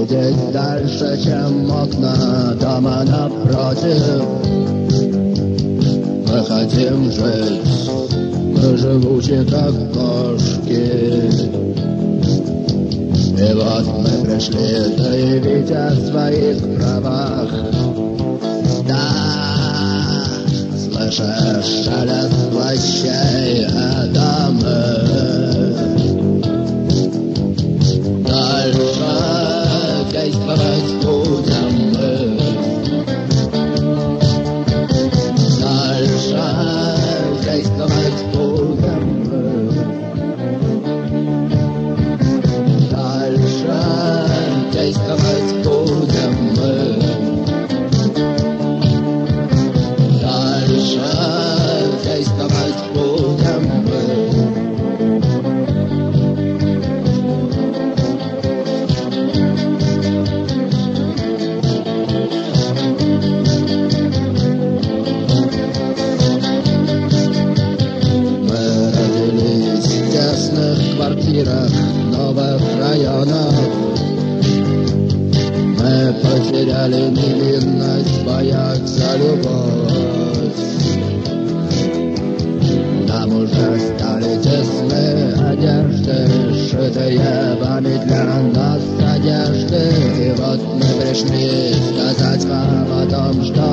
видеть дальше, чем окна дома напротив. Мы хотим жить, мы живучи, как кошки. И вот мы пришли заявить о своих правах. Да, слышишь шелест плащей, это мы. Дальше действовать будем мы. Дальше действовать будем мы. Дальше действовать будем мы. Дальше действовать будем мы. Квартирах новых районов. Мы потеряли невинность, боясь за любовь. Нам уже стали тесны одежды, сшитые вами для нас одежды. И вот мы пришли сказать вам о том, что